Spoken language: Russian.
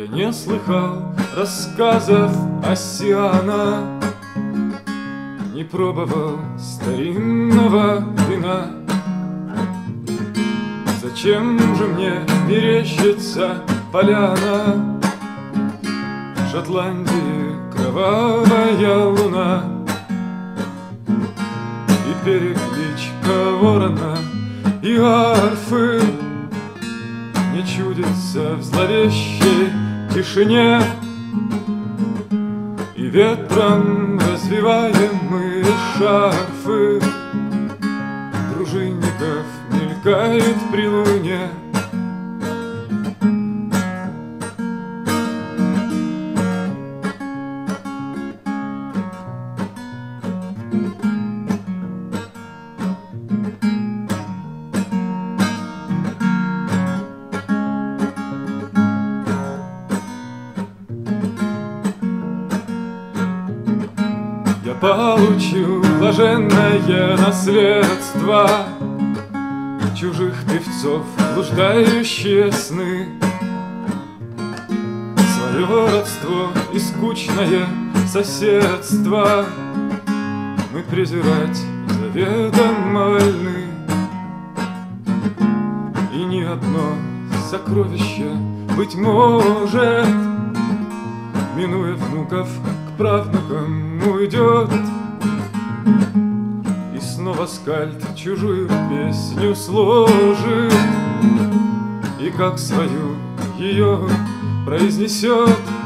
Я не слыхал рассказов Оссиана, не пробовал старинного вина. Зачем же мне мерещится поляна Шотландии, кровавая луна и перекличка ворона и арфы не чудится в зловещей тишине, и ветром развиваемые шарфы дружинников мелькают при луне. Я получил блаженное наследство чужих певцов, блуждающие сны, свое родство и скучное соседство мы презирать заведомо вольны. И ни одно сокровище, быть может, минуя внуков, к правнукам уйдет, и снова скальд чужую песню сложит, и как свою ее произнесет.